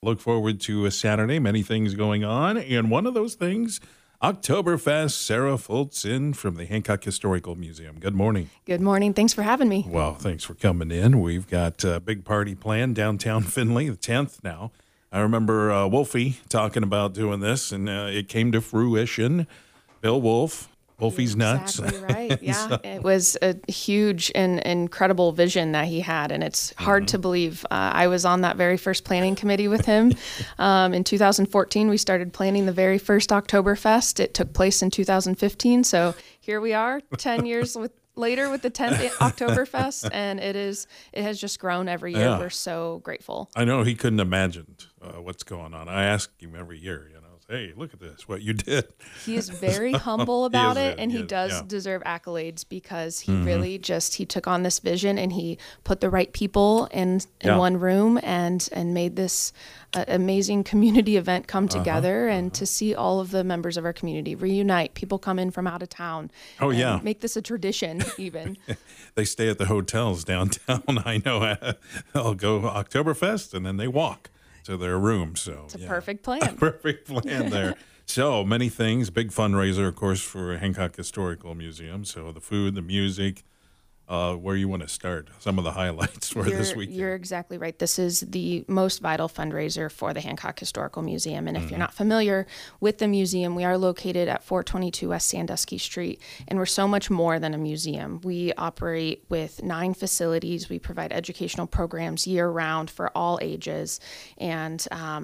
Look forward to a Saturday. Many things going on. And one of those things, Oktoberfest. Sarah Fultz in from the Hancock Historical Museum. Good morning. Good morning. Thanks for having me. Well, thanks for coming in. We've got a big party planned downtown Findlay, the 10th now. I remember Wolfie talking about doing this, and it came to fruition. Bill Wolf. Wolfie's nuts. Exactly right. Yeah, it was a huge and incredible vision that he had, and it's hard to believe. I was on that very first planning committee with him. In 2014, we started planning the very first Oktoberfest. It took place in 2015, so here we are, 10 years later with the 10th Oktoberfest, and it has just grown every year. Yeah. We're so grateful. I know he couldn't imagine what's going on. I ask him every year, hey, look at this, what you did. He is very humble about it, and he is, does yeah. deserve accolades because he really he took on this vision and he put the right people in one room and made this amazing community event come together and to see all of the members of our community reunite. People come in from out of town. Oh, yeah. Make this a tradition even. They stay at the hotels downtown. I know they'll go Oktoberfest and then they walk to their room. So it's a perfect plan. Perfect plan there. So many things. Big fundraiser, of course, for Hancock Historical Museum. So the food, the music, where you want to start, some of the highlights for this weekend. You're exactly right. This is the most vital fundraiser for the Hancock Historical Museum. And if you're not familiar with the museum, we are located at 422 West Sandusky Street, and we're so much more than a museum. We operate with 9 facilities. We provide educational programs year-round for all ages, and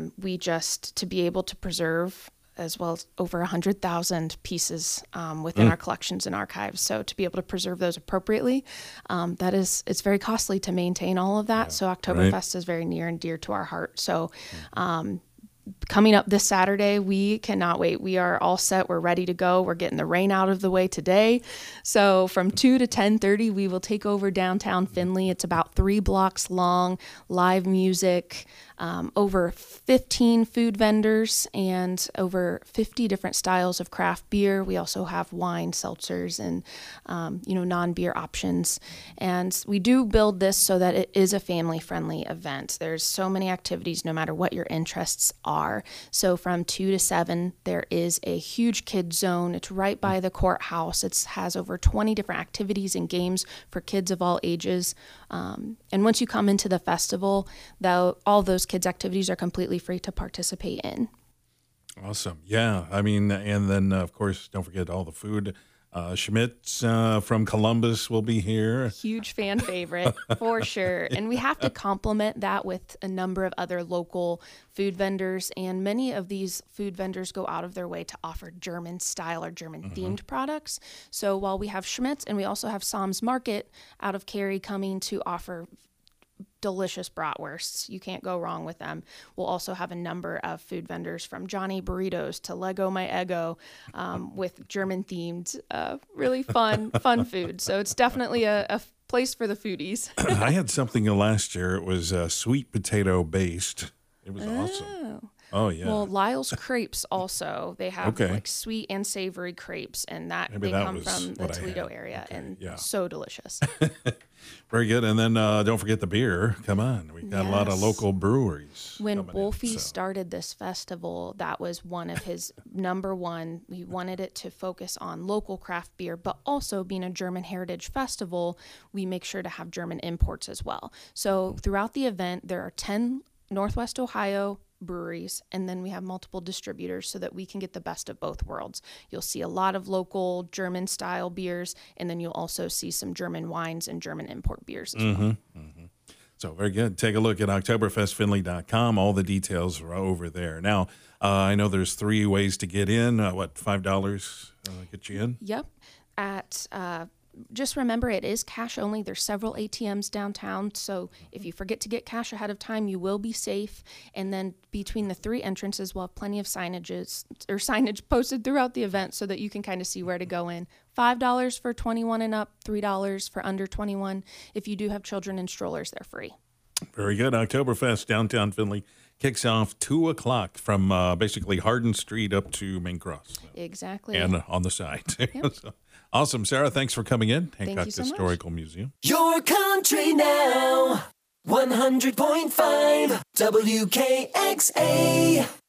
to be able to preserve as well as over 100,000 pieces within our collections and archives. So to be able to preserve those appropriately, it's very costly to maintain all of that. Yeah, so Oktoberfest is very near and dear to our heart. So coming up this Saturday, we cannot wait. We are all set. We're ready to go. We're getting the rain out of the way today. So from 2 to 10:30, we will take over downtown Findlay. It's about 3 blocks long, live music, over 15 food vendors, and over 50 different styles of craft beer. We also have wine, seltzers, and non-beer options. And we do build this so that it is a family-friendly event. There's so many activities, no matter what your interests are. So from 2 to 7, there is a huge kids zone. It's right by the courthouse. It has over 20 different activities and games for kids of all ages. And once you come into the festival, all those kids' activities are completely free to participate in. Awesome. Yeah. I mean, and then, of course, don't forget all the food. Schmitz from Columbus will be here. Huge fan favorite for sure. And we have to complement that with a number of other local food vendors. And many of these food vendors go out of their way to offer German style or German themed products. So while we have Schmitz, and we also have Sam's Market out of Cary coming to offer delicious bratwursts. You can't go wrong with them. We'll also have a number of food vendors from Johnny Burritos to Lego My Eggo with German themed, really fun food. So it's definitely a place for the foodies. I had something last year. It was sweet potato based. It was awesome. Oh, yeah. Well, Lyle's Crepes also. They have like sweet and savory crepes, and they come from the Toledo area, and so delicious. Very good. And then don't forget the beer. Come on. We've got a lot of local breweries. When Wolfie started this festival, that was one of his number one. We wanted it to focus on local craft beer, but also being a German heritage festival, we make sure to have German imports as well. So throughout the event, there are 10 Northwest Ohio breweries, and then we have multiple distributors so that we can get the best of both worlds. You'll see a lot of local German style beers, and then you'll also see some German wines and German import beers as well. So very good. Take a look at oktoberfestfindlay.com. All the details are over there. Now, I know there's 3 ways to get in. $5 get you in? Yep. Just remember, it is cash only. There's several ATMs downtown, so if you forget to get cash ahead of time, you will be safe. And then between the 3 entrances, we'll have plenty of signage posted throughout the event so that you can kind of see where to go in. $5 for 21 and up, $3 for under 21. If you do have children in strollers, they're free. Very good. Oktoberfest downtown Findlay kicks off 2 o'clock from basically Hardin Street up to Main Cross. Exactly. And on the side. Yep. So, awesome. Sarah, thanks for coming in. Thank Hancock you so Historical Museum. Your country now. 100.5 WKXA